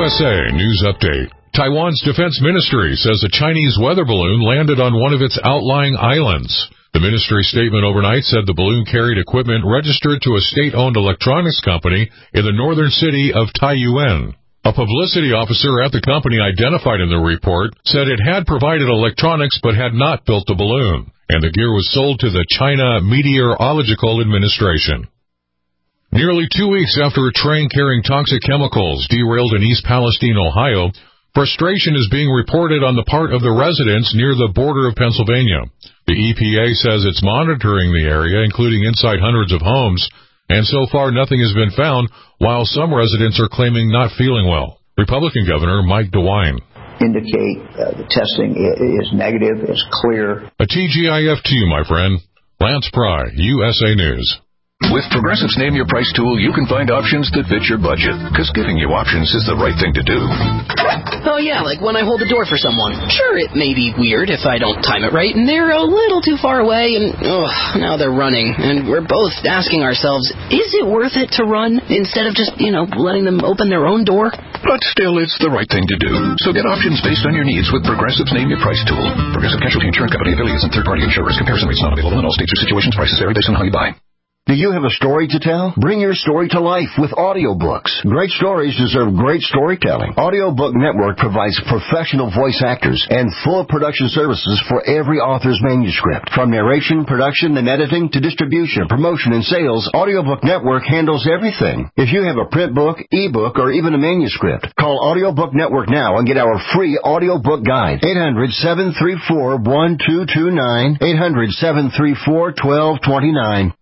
USA News Update. Taiwan's defense ministry says a Chinese weather balloon landed on one of its outlying islands. The ministry statement overnight said the balloon carried equipment registered to a state-owned electronics company in the northern city of Taiyuan. A publicity officer at the company identified in the report said it had provided electronics but had not built the balloon, and the gear was sold to the China Meteorological Administration. Nearly 2 weeks after a train carrying toxic chemicals derailed in East Palestine, Ohio, frustration is being reported on the part of the residents near the border of Pennsylvania. The EPA says it's monitoring the area, including inside hundreds of homes, and so far nothing has been found, while some residents are claiming not feeling well. Republican Governor Mike DeWine indicate the testing is negative, is clear. A TGIF to you, my friend. Lance Pry, USA News. With Progressive's Name Your Price tool, you can find options that fit your budget, because giving you options is the right thing to do. Oh, yeah, like when I hold the door for someone. Sure, it may be weird if I don't time it right, and they're a little too far away, and now they're running. And we're both asking ourselves, is it worth it to run instead of just, letting them open their own door? But still, it's the right thing to do. So get options based on your needs with Progressive's Name Your Price tool. Progressive Casualty Insurance Company, affiliates, and third-party insurers. Comparison rates not available in all states or situations. Prices vary based on how you buy. Do you have a story to tell? Bring your story to life with audiobooks. Great stories deserve great storytelling. Audiobook Network provides professional voice actors and full production services for every author's manuscript. From narration, production, and editing to distribution, promotion, and sales, Audiobook Network handles everything. If you have a print book, ebook, or even a manuscript, call Audiobook Network now and get our free audiobook guide. 800-734-1229. 800-734-1229.